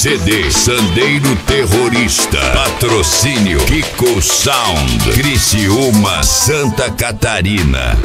CD Sandeiro Terrorista. Patrocínio Kiko Sound, Criciúma, Santa Catarina.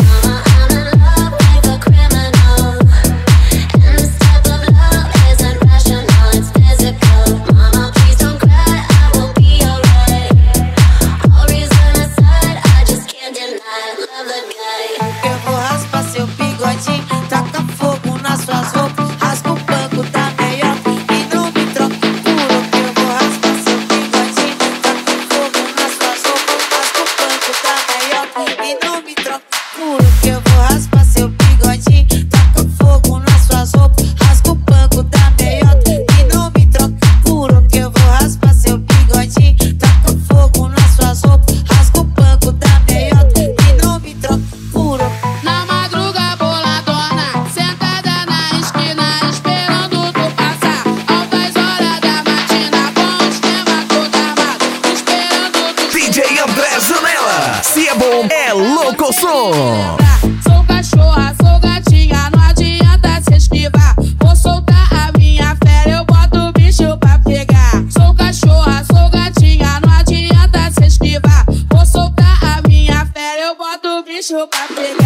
Se é bom, é louco som. Sou cachorra, sou gatinha, não adianta se esquivar. Vou soltar a minha fera, eu boto o bicho pra pegar. Sou cachorra, sou gatinha, não adianta se esquivar. Vou soltar a minha fera, eu boto o bicho pra pegar.